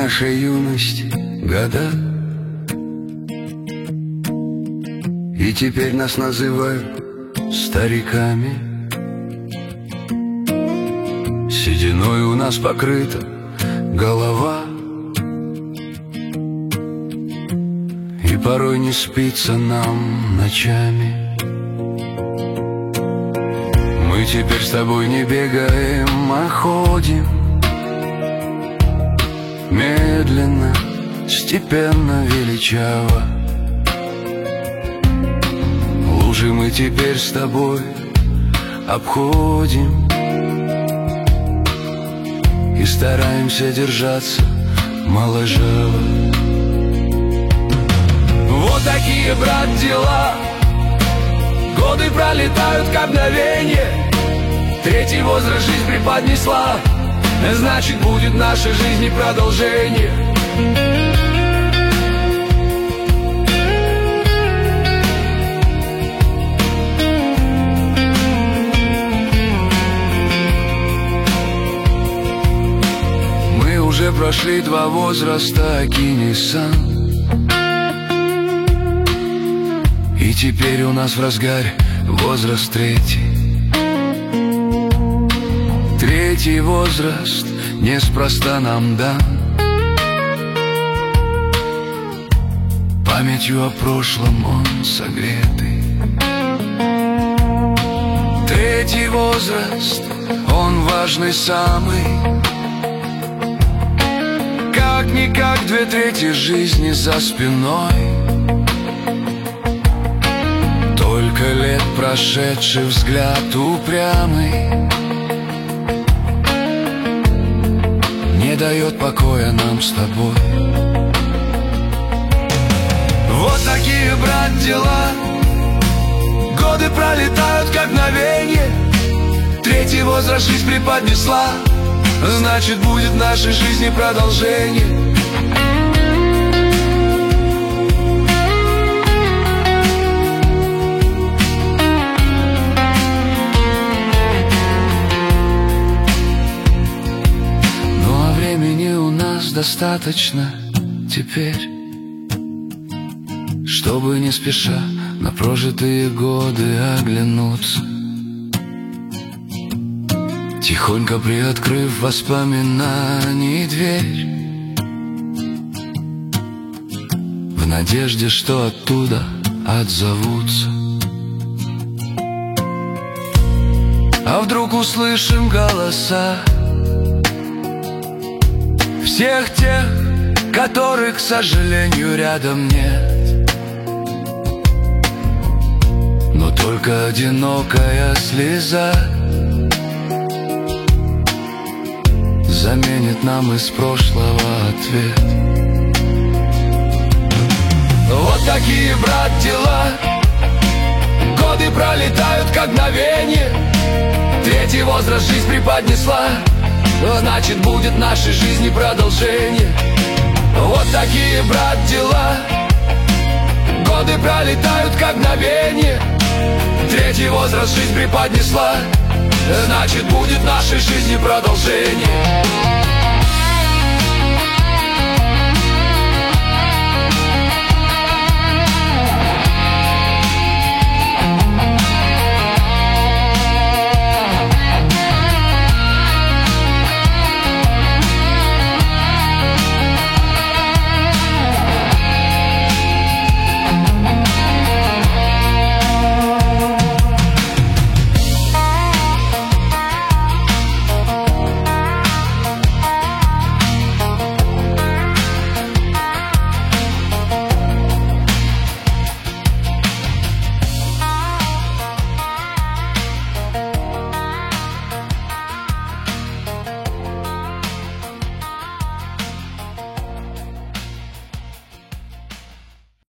нашей юности года, и теперь нас называют стариками. Сединой у нас покрыта голова, и порой не спится нам ночами. Мы теперь с тобой не бегаем, а ходим медленно, степенно, величаво. Лужи мы теперь с тобой обходим и стараемся держаться моложаво. Вот такие, брат, дела. Годы пролетают как мгновенье. Третий возраст жизнь преподнесла, значит, будет в нашей жизни продолжение. Мы уже прошли два возраста, окини сан, и теперь у нас в разгаре возраст третий. Третий возраст неспроста нам дан памятью о прошлом он согретый. Третий возраст, он важный самый, как-никак 2/3 жизни за спиной. Только лет прошедший взгляд упрямый не дает покоя нам с тобой. Вот такие, брат, дела. Годы пролетают как мгновенье. Третий возраст жизнь преподнесла, значит, будет в нашей жизни продолжение. Времени у нас достаточно теперь, чтобы не спеша на прожитые годы оглянуться, тихонько приоткрыв воспоминаний дверь, в надежде, что оттуда отзовутся. А вдруг услышим голоса всех тех, которых, к сожалению, рядом нет, но только одинокая слеза заменит нам из прошлого ответ. Вот такие, брат, дела. Годы пролетают как мгновенье. Третий возраст жизнь преподнесла, значит, будет в нашей жизни продолжение. Вот такие, брат, дела. Годы пролетают как мгновенье. Третий возраст жизнь преподнесла, значит, будет в нашей жизни продолжение.